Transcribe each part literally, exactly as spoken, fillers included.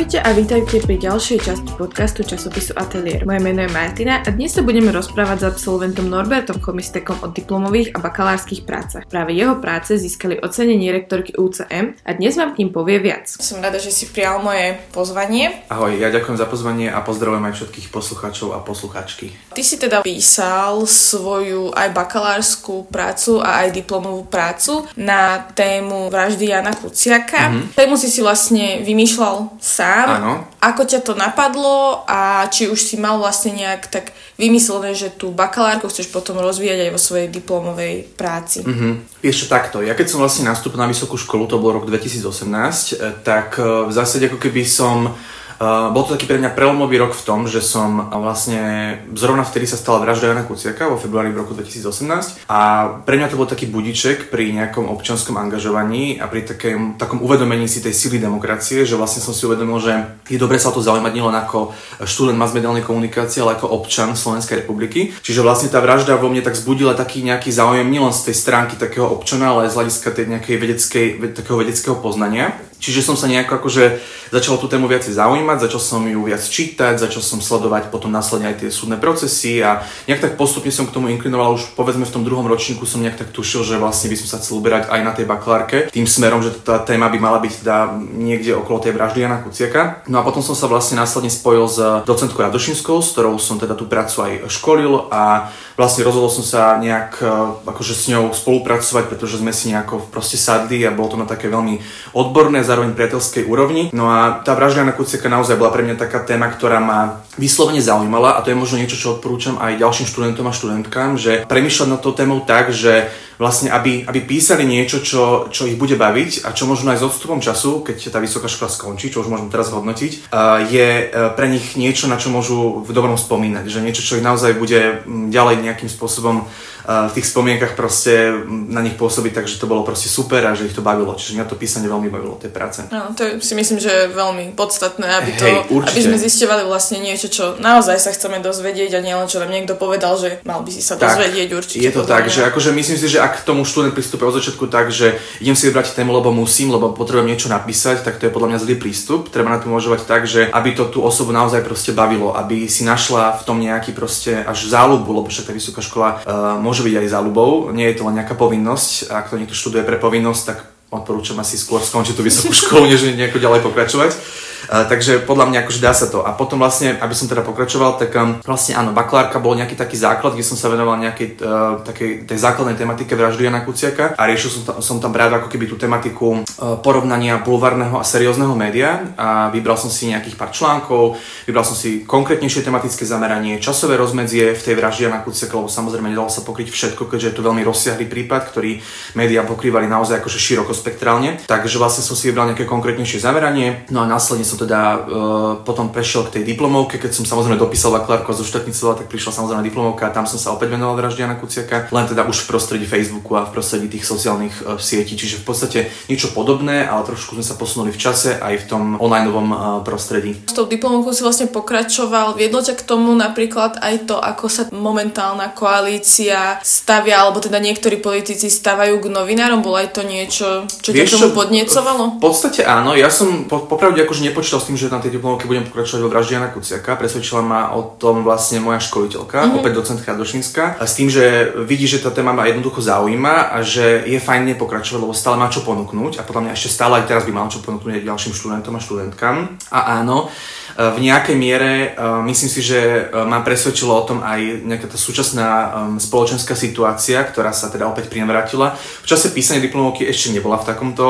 Ahojte a vítajte pri ďalšej časti podcastu časopisu Ateliér. Moje meno je Martina a dnes sa budeme rozprávať s absolventom Norbertom Chomistekom o diplomových a bakalárskych prácach. Práve jeho práce získali ocenenie rektorky ú cé em a dnes vám k ním povie viac. Som rada, že si prijal moje pozvanie. Ahoj, ja ďakujem za pozvanie a pozdravujem aj všetkých poslucháčov a poslucháčky. Ty si teda písal svoju aj bakalárskú prácu a aj diplomovú prácu na tému vraždy Jána Kuciaka. Mm-hmm. Tému si si vlastne vymýšľal sám. Áno. Ako ťa to napadlo a či už si mal vlastne nejak tak vymyslené, že tú bakalárku chceš potom rozvíjať aj vo svojej diplomovej práci? Mhm. Vieš čo, takto. Ja keď som vlastne nastúpil na vysokú školu, to bol rok dvetisícosemnásť, tak v zásade ako keby som... Uh, bol to taký pre mňa prelomový rok v tom, že som vlastne zrovna vtedy sa stala vražda Jána Kuciaka vo februári v roku dvetisícosemnásť a pre mňa to bol taký budiček pri nejakom občianskom angažovaní a pri takém, takom uvedomení si tej sily demokracie, že vlastne som si uvedomil, že je dobre sa o to zaujímať nielen ako študent masmediálnej komunikácie, ale ako občan Slovenskej republiky. Čiže vlastne tá vražda vo mne tak zbudila taký nejaký záujem nielen z tej stránky takého občana, ale aj z hľadiska tej nejakej vedeckej, takého vedeckého poznania. Čiže som sa nejako akože začal tú tému viacej zaujímať, začal som ju viac čítať, začal som sledovať potom následne aj tie súdne procesy a nejak tak postupne som k tomu inklinoval, už povedzme v tom druhom ročníku som nejak tak tušil, že vlastne by som sa chcel uberať aj na tej bakalárke, tým smerom, že tá téma by mala byť teda niekde okolo tej vraždy Jána Kuciaka. No a potom som sa vlastne následne spojil s docentkou Radošinskou, s ktorou som teda tú prácu aj školil a vlastne rozhodol som sa nejak akože s ňou spolupracovať, pretože sme si nejako proste sadli a bolo to na také veľmi odborné, zároveň priateľskej úrovni. No a tá vražda Jána Kuciaka naozaj bola pre mňa taká téma, ktorá ma vyslovene zaujímala a to je možno niečo, čo odporúčam aj ďalším študentom a študentkám, že premýšľať nad tou témou tak, že vlastne aby, aby písali niečo, čo, čo ich bude baviť a čo možno aj s odstupom času, keď tá vysoká škola skončí, čo už môžem teraz hodnotiť, je pre nich niečo, na čo môžu v dobrom spomínať, že niečo, čo ich naozaj bude ďalej nejakým spôsobom v tých spomienkach proste na nich pôsobiť, takže to bolo proste super a že ich to bavilo. Čiže mňa to písanie veľmi bavilo, tej práce. No, to si myslím, že je veľmi podstatné, aby, to, Hej, aby sme zisťovali vlastne niečo, čo naozaj sa chceme dozvedieť a nielen čo nám niekto povedal, že mal by si sa tak, dozvedieť určite. Je to tak, že akože myslím si, že ak k tomu študent pristúpi od začiatku tak, že idem si vybrať tému, lebo musím, lebo potrebujem niečo napísať, tak to je podľa mňa zlý prístup. Treba na to uvažovať tak, že aby to tú osobu naozaj proste bavilo, aby si našla v tom nejaký proste až záľubu, lebo však tá vysoká škola uh, môže byť aj záľubou. Nie je to len nejaká povinnosť. Ak to niekto študuje pre povinnosť, tak odporúčam asi skôr skončiť tú vysokú školu, než nejako ďalej pokračovať. Uh, takže podľa mňa akože dá sa to. A potom vlastne, aby som teda pokračoval, tak um, vlastne áno, bakalárka bol nejaký taký základ, kde som sa venoval nejakej uh, takej tej základnej tematike vraždy Jána Kuciaka a riešil som tam, som tam práve ako keby tú tematiku uh, porovnania bulvárneho a seriózneho média a vybral som si nejakých pár článkov, vybral som si konkrétnejšie tematické zameranie, časové rozmedzie v tej vražde Jána Kuciaka, lebo samozrejme nedalo sa pokryť všetko, keďže je to veľmi rozsiahly prípad, ktorý médiá pokrývali naozaj akože širokospektrálne. Takže vlastne som si vybral nejaké konkrétnejšie zameranie. No a následne som teda uh, potom prešiel k tej diplomovke, keď som samozrejme dopísal bakalárku a zoštátnicoval, tak prišla samozrejme diplomovka a tam som sa opäť venoval vražde Jána Kuciaka, len teda už v prostredí Facebooku a v prostredí tých sociálnych uh, sietí, čiže v podstate niečo podobné, ale trošku sme sa posunuli v čase aj v tom onlineovom uh, prostredí. S tou diplomovkou si vlastne pokračoval, viedlo ťa k tomu napríklad aj to, ako sa momentálna koalícia stavia, alebo teda niektorí politici stavajú k novinárom, bolo aj to niečo, čo ťa k tomu podniecovalo? V podstate áno, ja som po, popravde akože nepočítal s tým, že na tej diplomovke budem pokračovať vo vražde Jána Kuciaka. Presvedčila ma o tom vlastne moja školiteľka, mm-hmm. opäť docentka Radošinská, a s tým, že vidí, že tá téma ma jednoducho zaujíma a že je fajn nepokračovať, lebo stále má čo ponúknuť a podľa mňa ešte stále aj teraz by mal čo ponúknuť aj ďalším študentom a študentkám. A áno, v nejakej miere myslím si, že ma presvedčilo o tom aj nejaká tá súčasná spoločenská situácia, ktorá sa teda opäť prinavratila. V čase písania diplomovky ešte nebola v takomto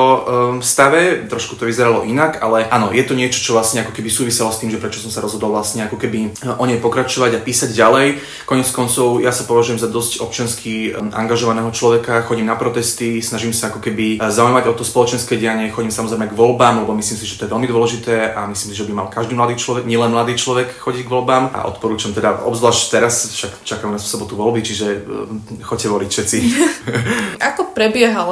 stave, trošku to vyzeralo inak, ale áno, je to niečo, čo vlastne ako keby súviselo s tým, že prečo som sa rozhodol vlastne ako keby o nej pokračovať a písať ďalej. Koniec koncov ja sa považujem za dosť občiansky angažovaného človeka, chodím na protesty, snažím sa ako keby zaujímať o to spoločenské dianie, chodím samozrejme k voľbám, lebo myslím si, že to je veľmi dôležité a myslím si, že by mal každý mladý človek, nielen mladý človek chodiť k voľbám a odporúčam teda obzvlášť teraz, však čakáme na sobotu voľby, čiže choďte voliť všetci. Ako prebiehala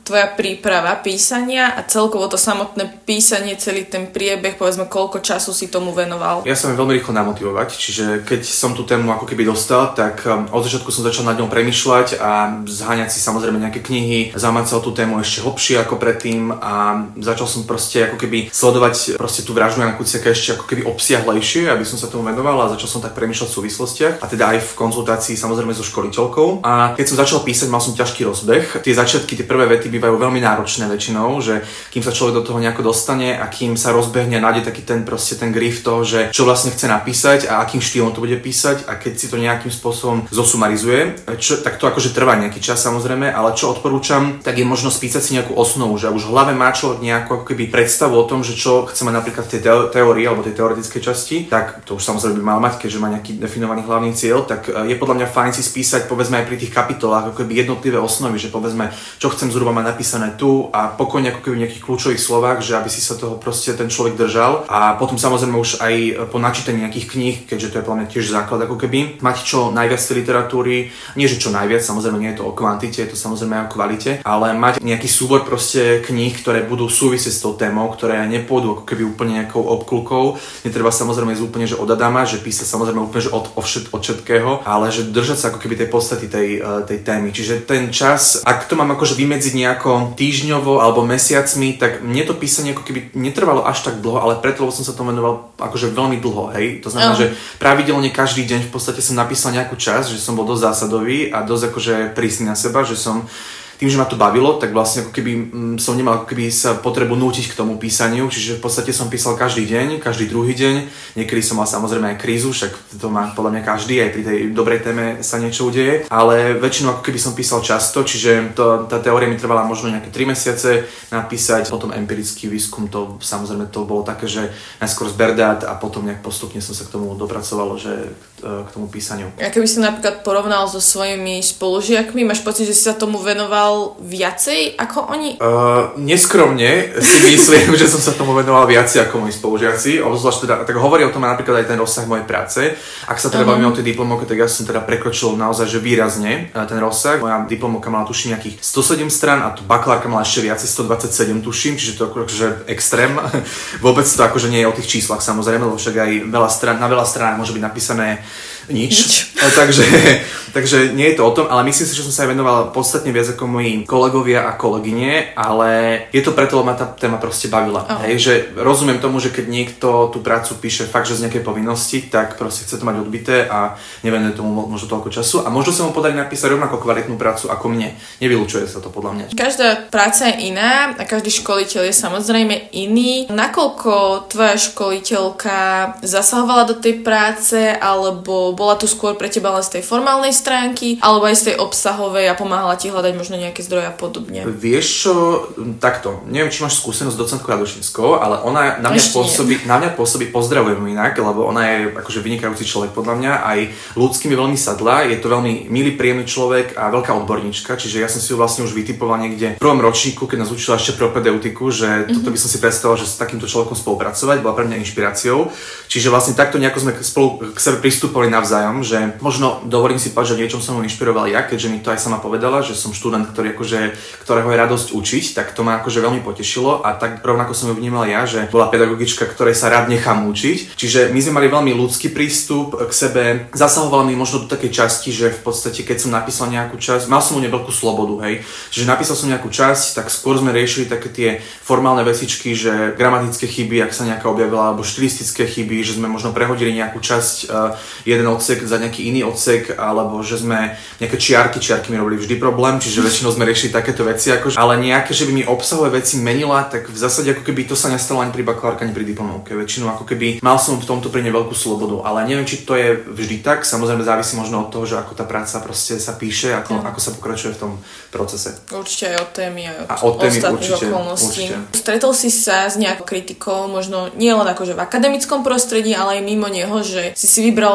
tvoja príprava písania a celkovo to samotné písanie, celý ten priebeh, povedzme, koľko času si tomu venoval? Ja sa viem veľmi rýchlo namotivovať, čiže keď som tú tému ako keby dostal, tak od začiatku som začal nad ňou premýšľať a zháňať si samozrejme nejaké knihy, zaujímať sa o tú tému ešte hlbšie ako predtým a začal som proste ako keby sledovať proste tú vraždu Jána Kuciaka ešte ako keby obsiahlejšie, aby som sa tomu venoval a začal som tak premýšľať v súvislostiach a teda aj v konzultácii samozrejme so školiteľkou. A keď som začal písať, mal som ťažký rozbeh. Tie začiatky, tie prvé vety bývajú veľmi náročné väčšinou, že kým sa človek do toho nejako dostane a kým sa rozbehne a nájde taký ten proste ten grif toho, že čo vlastne chce napísať a akým štýlom to bude písať a keď si to nejakým spôsobom zosumarizuje, čo, tak to akože trvá nejaký čas samozrejme, ale čo odporúčam, tak je možno spísať si nejakú osnovu, že už v hlave má človek nejakú ako keby predstavu o tom, že čo chce mať napríklad v tej teórii alebo tej teoretickej časti, tak to už samozrejme by mal mať, keďže má nejaký definovaný hlavný cieľ, tak je podľa mňa fajn si spísať povedzme aj pri tých kapitolách ako keby jednotlivé osnovy, že povedzme, čo chcem zhruba mať napísané tu a pokojne ako keby v nejakých kľúčových slovách, že aby si sa toho proste ten človek držal a potom samozrejme už aj po načítaní nejakých kníh, keďže to je podľa mňa tiež základ ako keby, mať čo najviac tej literatúry, nie že čo najviac, samozrejme nie je to o kvantite, je to samozrejme aj o kvalite, ale mať nejaký súbor proste kníh, ktoré budú súvisieť s tou témou, ktoré nepôjdu ako keby úplne nejakou obklukou. Netreba samozrejme ísť úplne že od Adama, že písať samozrejme úplne že od, od všetkého, ale že držať sa ako keby tej podstaty tej, tej témy. Čiže ten čas, ak to mám akože vymedziť nejako týždňovo alebo mesiacmi, tak mne to písanie ako keby netrvalo až tak dlho, ale preto, lebo som sa tomu venoval akože veľmi dlho, hej. To znamená, uh. že pravidelne každý deň v podstate som napísal nejakú časť, že som bol dosť zásadový a dosť akože prísny na seba, že som tým, že ma to bavilo, tak vlastne ako keby mm, som nemal ako keby sa potrebu nútiť k tomu písaniu, čiže v podstate som písal každý deň, každý druhý deň. Niekedy som mal samozrejme aj krízu, však to má podľa mňa každý, aj pri tej dobrej téme sa niečo udeje, ale väčšinou ako keby som písal často, čiže to, tá teória mi trvala možno nejaké tri mesiace napísať, potom empirický výskum, to samozrejme to bolo také, že najskôr zberdát a potom nejak postupne som sa k tomu dopracoval, že k tomu písaniu. A keby si napríklad porovnal so svojimi spolužiakmi, máš pocit, že si sa tomu venoval viacej ako oni? Uh, neskromne si myslím, že som sa tomu venoval viacej ako moji spolužiaci. Obzvlášť teda, tak hovorí o tom napríklad aj ten rozsah mojej práce. Ak sa teda uh-huh. bavíme o tej diplomovke, tak ja som teda prekročil naozaj že výrazne ten rozsah. Moja diplomovka mala tuším nejakých stosedem strán a tu bakalárka mala ešte viacej, stodvadsaťsedem tuším, čiže to akože extrém. Vôbec to akože nie je o tých číslach samozrejme, lebo však aj veľa strán, na veľa strán môže byť napísané nič. nič. takže, takže nie je to o tom, ale myslím si, že som sa aj venoval podstatne viac ako moji kolegovia a kolegyne, ale je to preto, lebo ma tá téma proste bavila. Oh. Hej, že rozumiem tomu, že keď niekto tú prácu píše fakt, že z nejakej povinnosti, tak proste chce to mať odbité a nevenuje tomu možno toľko času a možno sa mu podarí napísať rovnako kvalitnú prácu ako mne. Nevylučuje sa to podľa mňa. Každá práca je iná a každý školiteľ je samozrejme iný. Nakoľko tvoja školiteľka zasahovala do tej práce, alebo bola tu skôr pre teba len z tej formálnej stránky, alebo aj z tej obsahovej a pomáhala ti hľadať možno nejaké zdroje a podobne? Vieš čo, takto, neviem, či máš skúsenosť s docentkou Radošinskou, ale ona na mňa pôsobí, na mňa pôsobí, pozdravujem inak, lebo ona je akože vynikajúci človek podľa mňa, aj ľudským je veľmi sadlá, je to veľmi milý, príjemný človek a veľká odborníčka, čiže ja som si ju vlastne už vytipoval niekde v prvom ročníku, keď nás učila ešte propedeutiku, že toto by som si predstavoval, že s takýmto človekom spolupracovať, bola pre mňa inšpiráciou. Čiže vlastne takto nejako sme spolu k sebe pristupovali navzájom, že možno dovolím si povedať, že v niečom som ju inšpiroval ja, keďže mi to aj sama povedala, že som študent, ktorý akože, ktorého je radosť učiť, tak to ma akože veľmi potešilo a tak rovnako som ju vnímal ja, že bola pedagogička, ktorej sa rád nechám učiť. Čiže my sme mali veľmi ľudský prístup k sebe, zasahovala mi možno do takej časti, že v podstate keď som napísal nejakú časť, mal som u nej veľkú slobodu, hej. Čiže napísal som nejakú časť, tak skôr sme riešili také tie formálne vecičky, že gramatické chyby, ak sa nejaká objavila, alebo štilistické chyby, že sme možno prehodili nejakú časť, uh, jeden odsek za nejaký iný odsek, alebo že sme nejaké čiarky, čiarky mi robili vždy problém, čiže väčšinou sme riešili takéto veci, akože, ale nejaké, že by mi obsahové veci menila, tak v zásade ako keby to sa nestalo ani pri bakalárke, ani pri diplomovke. Väčšinou ako keby mal som v tomto pri nej veľkú slobodu, ale neviem, či to je vždy tak, samozrejme závisí možno od toho, že ako tá práca proste sa píše, ako, ako sa pokračuje v tom procese. Určite aj od témy, aj od, a od témy, ostatných určite, okolností. Určite. Stretol si sa s nejakou kritikou, možno nie len akože v akademickom prostredí, ale aj mimo neho, že si si vybral práve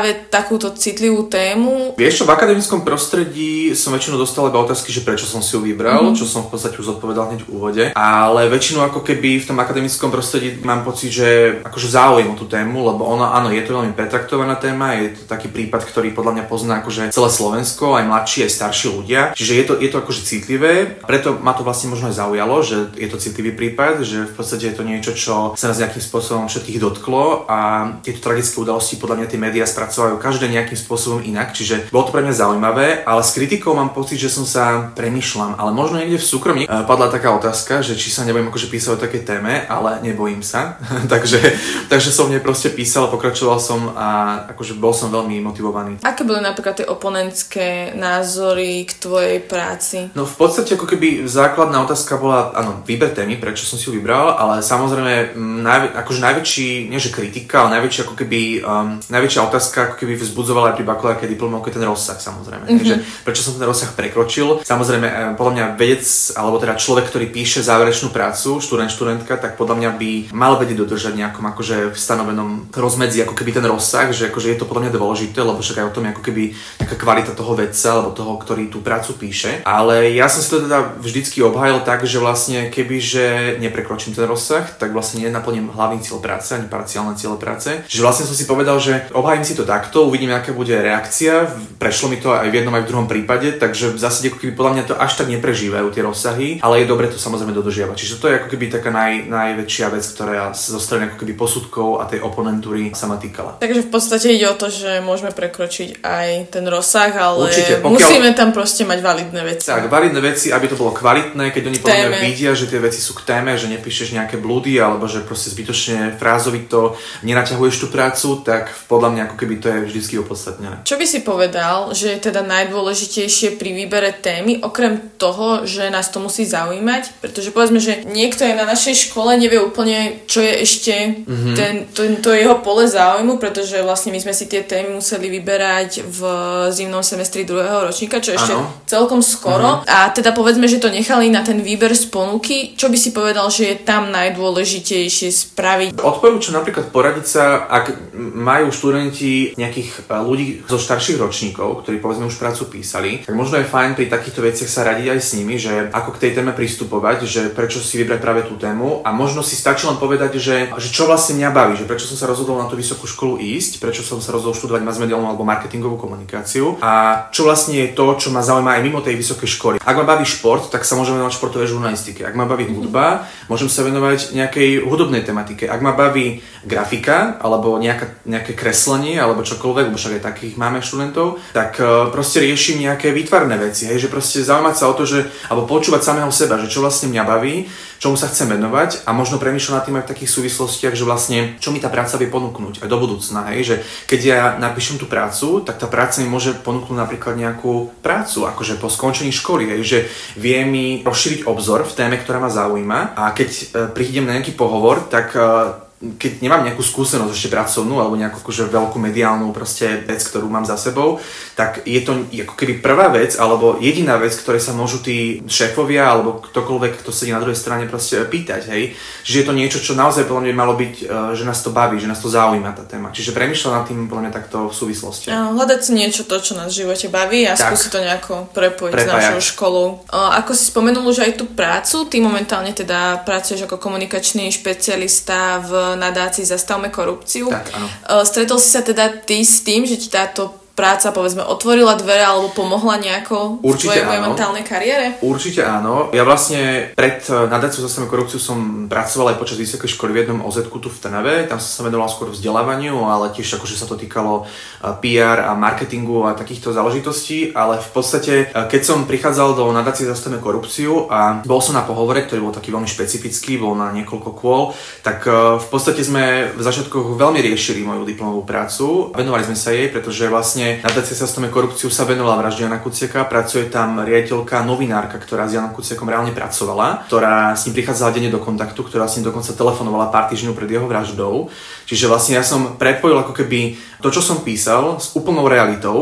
práve takúto citlivú tému? Vieš čo, v akademickom prostredí som väčšinou dostal iba otázky, že prečo som si ju vybral, mm-hmm. čo som v podstate už odpovedal hneď v úvode, ale väčšinou ako keby v tom akademickom prostredí mám pocit, že akože záujem o tú tému, lebo ona, áno, je to veľmi pretraktovaná téma, je to taký prípad, ktorý podľa mňa pozná akože celé Slovensko, aj mladší, aj starší ľudia, čiže je to, je to akože citlivé, preto ma to vlastne možno aj zaujalo, že je to citlivý prípad, že v podstate je to niečo, čo sa nás nejakým spôsobom všetkých dotklo a tieto tragické udalosti podľa mňa tie médiá spracovajú každé nejakým spôsobom inak, čiže bolo to pre mňa zaujímavé, ale s kritikou mám pocit, že som sa premýšľam, ale možno niekde v súkromí padla taká otázka, že či sa nebojím akože písať o takej téme, ale nebojím sa, takže, takže som mne proste písal, pokračoval som a akože bol som veľmi motivovaný. Aké boli napríklad tie oponentské názory k tvojej práci? No v podstate ako keby základná otázka bola, áno, výber témy, prečo som si ju vybral, ale samozrejme najvä, akože najväčší, nie že kritika, ale najväčší ako keby, um, najväčšia otázka ako keby vzbudzovala aj pri bakalárskej diplomovke ten rozsah samozrejme. Mm-hmm. Takže prečo som ten rozsah prekročil? Samozrejme, podľa mňa vedec, alebo teda človek, ktorý píše záverečnú prácu, študent, študentka, tak podľa mňa by mal vedieť dodržať nejakom akože v stanovenom rozmedzi ako keby ten rozsah, že akože je to podľa mňa dôležité, lebo však aj o tom je ako keby nejaká kvalita toho vedca alebo toho, ktorý tú prácu píše. Ale ja som si to teda vždycky obhájil tak, že vlastne kebyže neprekročím ten rozsah, tak vlastne nenaplním hlavný cieľ práce ani parciálne ciele práce. Čiže vlastne som si povedal, že obhájim si to takto, uvidím, aká bude reakcia. Prešlo mi to aj v jednom aj v druhom prípade, takže v zásade ako keby podľa mňa to až tak neprežívajú tie rozsahy, ale je dobre to samozrejme dodržiavať. Čiže to je ako keby taká naj, najväčšia vec, ktorá zo strany ako keby posudkov a tej oponentúry sa ma týkala. Takže v podstate ide o to, že môžeme prekročiť aj ten rozsah, ale určite, pokiaľ... musíme tam proste mať validné veci. Tak, validné veci, aby to bolo kvalitné, keď oni podľa mňa vidia, že tie veci sú k téme, že nepíšeš nejaké blúdy alebo že proste zbytočne frázovito nenaťahuješ tú prácu, tak podľa mňa ako keby to je vždycky opodstatnené. Čo by si povedal, že je teda najdôležitejšie pri výbere témy, okrem toho, že nás to musí zaujímať, pretože povedzme, že niekto je na našej škole, nevie úplne, čo je ešte mm-hmm. ten, to, to jeho pole záujmu, pretože vlastne my sme si tie témy museli vyberať v zimnom semestri druhého ročníka, čo je ešte ano. celkom skoro. Mm-hmm. A teda povedzme, že to nechali na ten výber z ponuky. Čo by si povedal, že je tam najdôležitejšie spraviť? Odporúčam napríklad poradiť sa, ak majú študenti nejakých ľudí zo starších ročníkov, ktorí povedzme už prácu písali, tak možno je fajn pri takýchto veciach sa radiť aj s nimi, že ako k tej téme pristupovať, že prečo si vybrať práve tú tému a možno si stačí len povedať, že, že čo vlastne mňa baví, že prečo som sa rozhodol na tú vysokú školu ísť, prečo som sa rozhodol študovať masmediálnu alebo marketingovú komunikáciu a čo vlastne je to, čo ma zaujíma aj mimo tej vysokej školy. Ak ma baví šport, tak sa môžem venovať športovej žurnalistike. Ak ma baví hudba, môžem sa venovať nejakej hudobnej tematike. Ak ma baví grafika alebo nejaká, nejaké kreslenie alebo čokoľvek, lebo však aj takých máme študentov, tak uh, proste riešim nejaké výtvarné veci, hej, že proste zaujímať sa o to, že alebo počúvať samého seba, že čo vlastne mňa baví, čomu sa chcem venovať a možno premýšľať nad tým aj v takých súvislostiach, že vlastne čo mi tá práca vie ponúknuť aj do budúcna, hej, že keď ja napíšem tú prácu, tak tá práca mi môže ponúknuť napríklad nejakú prácu, akože po skončení školy, hej, že vie mi rozšíriť obzor v téme, ktorá ma zaujíma a keď uh, prídem na nejaký pohovor, tak uh, keď nemám nejakú skúsenosť ešte pracovnú alebo nejakú akože veľkú mediálnu proste vec, ktorú mám za sebou, tak je to ako keby prvá vec alebo jediná vec, ktorej sa môžu tí šéfovia alebo ktokoľvek, kto sedí na druhej strane proste pýtať, hej. Že je to niečo, čo naozaj podľa mňa malo byť, že nás to baví, že nás to zaujíma tá téma. Čiže premýšľam nad tým podľa mňa takto v súvislosti. Hľadať si niečo to, čo nás v živote baví a skúsiť to nejako prepojiť Prepájať. s našou školou. Ako si spomenul už aj tú prácu, ty momentálne teda pracuješ ako komunikačný špecialista v nadácii Zastavme korupciu. Tak, áno. Stretol si sa teda ty s tým, že ti táto práca, povedzme, otvorila dvere alebo pomohla nejako v tvojej momentálnej kariére? Určite áno. Ja vlastne pred nadáciou Zastavme korupciu som pracoval aj počas vysokej školy v jednom ó zet-ku tu v Trnave. Tam som sa venoval skôr vzdelávaniu, ale tiež akože sa to týkalo pé er a marketingu a takýchto záležitostí. Ale v podstate, keď som prichádzal do nadácie Zastavme korupciu a bol som na pohovore, ktorý bol taký veľmi špecifický, bol na niekoľko kôl, tak v podstate sme v začiatkoch veľmi riešili moju diplomovú prácu. Venovali sme sa jej, pretože vlastne nadácia Zastavme korupciu sa venovala vražde Jana Kuciaka, pracuje tam riaditeľka, novinárka, ktorá s Janom Kuciakom reálne pracovala, ktorá s ním prichádzala denne do kontaktu, ktorá s ním dokonca telefonovala pár týždňov pred jeho vraždou. Čiže vlastne ja som prepojil ako keby to, čo som písal, s úplnou realitou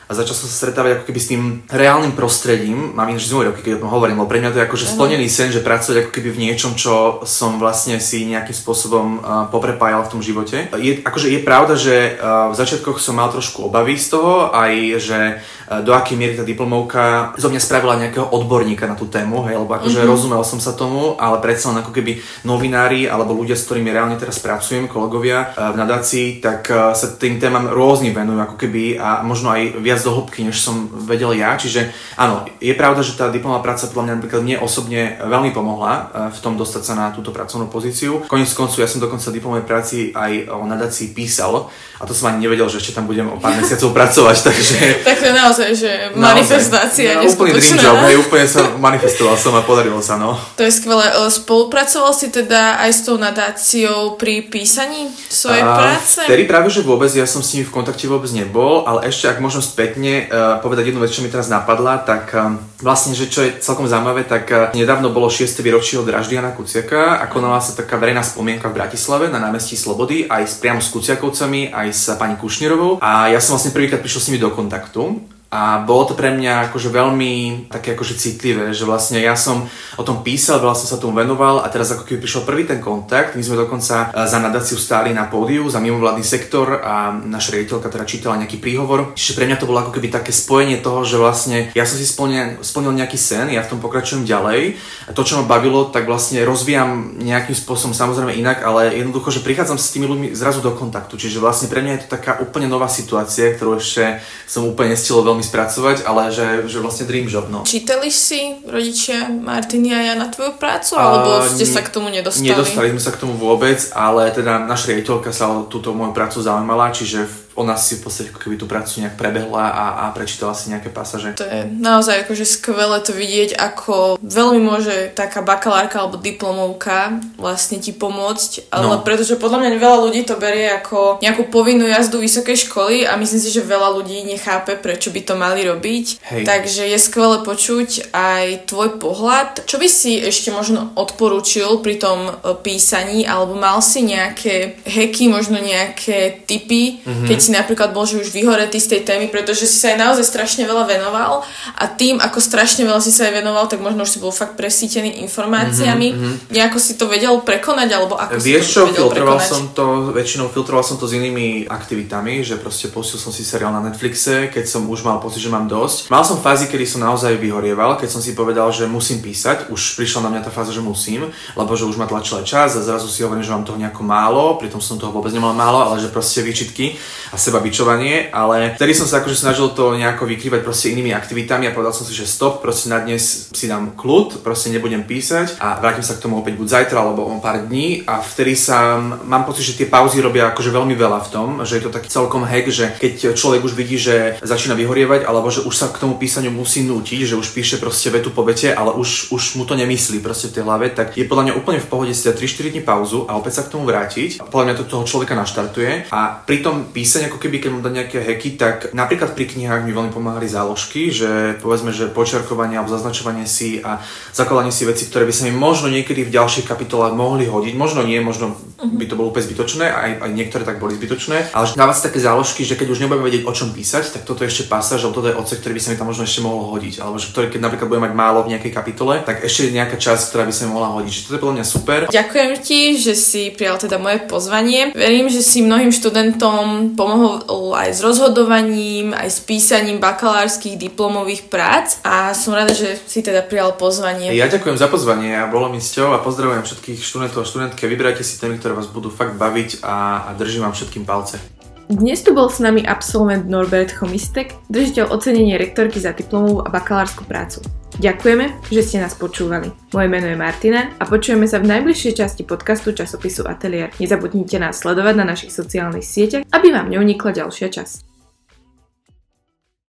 a začal som sa stretávať ako keby s tým reálnym prostredím. Mám ináč zimové roky, keď o tom hovorím, lebo pre mňa to je akože splnený sen, že pracovať ako keby v niečom, čo som vlastne si nejakým spôsobom uh, poprepájal v tom živote. Je, akože je pravda, že uh, v začiatkoch som mal trošku obavy z toho, aj že uh, do akej miery tá diplomovka zo mňa spravila nejakého odborníka na tú tému, hej, lebo akože mm-hmm. rozumel som sa tomu, ale predsa len ako keby novinári alebo ľudia, s ktorými reálne teraz pracujem, kolegovia uh, v nadácii, tak uh, sa tým témam rôzny venujú ako keby a možno aj viac do hĺbky, než som vedel ja. Čiže áno, je pravda, že tá diplomová práca podľa mňa napríklad mne osobne veľmi pomohla uh, v tom dostať sa na túto pracovnú pozíciu. Koniec koncu ja som dokonca v diplomovej práci aj o nadácii písal a to som ani nevedel, že ešte tam budem o pár mesiacov pracovať, takže... Tak to je naozaj, že manifestácia naozaj, úplný dream job, hej, úplne sa manifestoval som a podarilo sa, no. To je skvelé. Spolupracoval si teda aj s tou nadáciou pri písaní svojej a práce? Vtedy práve, že vôbec, ja som s nimi v kontakte vôbec nebol, ale ešte ak možno spätne uh, povedať jednu vec, čo mi teraz napadla, tak um, vlastne, že čo je celkom zaujímavé, tak uh, nedávno bolo šieste výročie od vraždy Jana Kuciaka a konala sa taká verejná spomienka v Bratislave na námestí Slobody, aj s, priamo s Kuciakovcami, aj s pani Kušnírovou a ja som vlastne prvýkrát prišiel s nimi do kontaktu. A bolo to pre mňa akože veľmi také akože citlivé, že vlastne ja som o tom písal, veľa som sa tomu venoval a teraz ako keby prišiel prvý ten kontakt, my sme dokonca za nadáciu stáli na pódiu, za mimovládny sektor a naša riaditeľka teda čítala nejaký príhovor. Čiže pre mňa to bolo ako keby také spojenie toho, že vlastne ja som si splnil, splnil nejaký sen, ja v tom pokračujem ďalej. A to, čo ma bavilo, tak vlastne rozvíjam nejakým spôsobom samozrejme inak, ale jednoducho, že prichádzam s tými ľuďmi zrazu do kontaktu. Čiže vlastne pre mňa je to taká úplne nová situácia, ktorú ešte som úplne nestihol veľmi spracovať, ale že, že vlastne dream job, no. Čítali si rodičia Martiny a Jana tvoju prácu, alebo ste ne, sa k tomu nedostali? Nedostali sme sa k tomu vôbec, ale teda naša riaditeľka sa o túto moju prácu zaujímala, čiže ona si v podstate ako keby tú prácu nejak prebehla a, a prečítala si nejaké pasaže. To je naozaj akože skvelé to vidieť, ako veľmi môže taká bakalárka alebo diplomovka vlastne ti pomôcť, ale no. Pretože podľa mňa veľa ľudí to berie ako nejakú povinnú jazdu vysokej školy a myslím si, že veľa ľudí nechápe, prečo by to mali robiť. Hej. Takže je skvelé počuť aj tvoj pohľad. Čo by si ešte možno odporúčil pri tom písaní, alebo mal si nejaké hacky, možno nejaké tipy, mm-hmm. keď si napríklad bol, že už vyhoretý z tej témy, pretože si sa aj naozaj strašne veľa venoval a tým, ako strašne veľa si sa aj venoval, tak možno už si bol fakt presítený informáciami. Mm-hmm. Nejako si to vedel prekonať, alebo ako Vieš si čo, to vedel filtroval prekonať? som to, väčšinou filtroval som to s inými aktivitami, že proste pustil som si seriál na Netflixe, keď som už mal pocit, že mám dosť. Mal som fázy, kedy som naozaj vyhorieval, keď som si povedal, že musím písať, už prišla na mňa tá fáza, že musím, lebo že už ma tlačila čas a zrazu si hovorím, že mám toho nejako málo, pritom som toho vôbec nemal málo, ale že proste výčitky a seba bičovanie, ale vtedy som sa akože snažil to nejako vykrývať proste inými aktivitami a povedal som si, že stop, proste na dnes si dám kľud, proste nebudem písať a vrátim sa k tomu opäť buď zajtra alebo o pár dní a vtedy sa mám pocit, že tie pauzy robia akože veľmi veľa v tom, že je to taký celkom hack, že keď človek už vidí, že začína vyhorievať alebo že už sa k tomu písaniu musí nútiť, že už píše proste vetu po vete, ale už, už mu to nemyslí proste v tej hlave, tak je podľa mňa úplne v pohode si dať tri štyri dní pauzu a opäť sa k tomu vrátiť. Podľa mňa to toho človeka naštartuje a pri tom písaní ako keby keď mu dá nejaké hacky, tak napríklad pri knihách mi veľmi pomáhali záložky, že povedzme, že počiarkovanie alebo zaznačovanie si a zakladanie si veci, ktoré by sa mi možno niekedy v ďalších kapitolách mohli hodiť, možno nie, možno by to bolo úplne zbytočné, aj, aj niektoré tak boli zbytočné, ale dávať si také záložky, že keď už nebudeme vedieť o čom písať, tak toto je ešte pasáž, alebo toto je odsek, ktorý by sa mi tam možno ešte mohol hodiť, alebo že ktorý keď napríklad budem mať málo v nejakej kapitole, tak ešte je nejaká časť, ktorá by sa mi mohla hodiť. Že toto je podľa mňa super. Ďakujem ti, že si prijal teda moje pozvanie. Verím, že si mnohým študentom pomohol aj s rozhodovaním, aj s písaním bakalárskych diplomových prác a som rada, že si teda prijal pozvanie. Ja ďakujem za pozvanie a bolo mi cťou a pozdravujem všetkých študentov a študentky. Vyberajte si témy, ktoré vás budú fakt baviť a, a držím vám všetkým palce. Dnes tu bol s nami absolvent Norbert Chomistek, držiteľ ocenenia rektorky za diplomovú a bakalársku prácu. Ďakujeme, že ste nás počúvali. Moje meno je Martina a počujeme sa v najbližšej časti podcastu časopisu Atelier. Nezabudnite nás sledovať na našich sociálnych sieťach, aby vám neunikla ďalšia časť.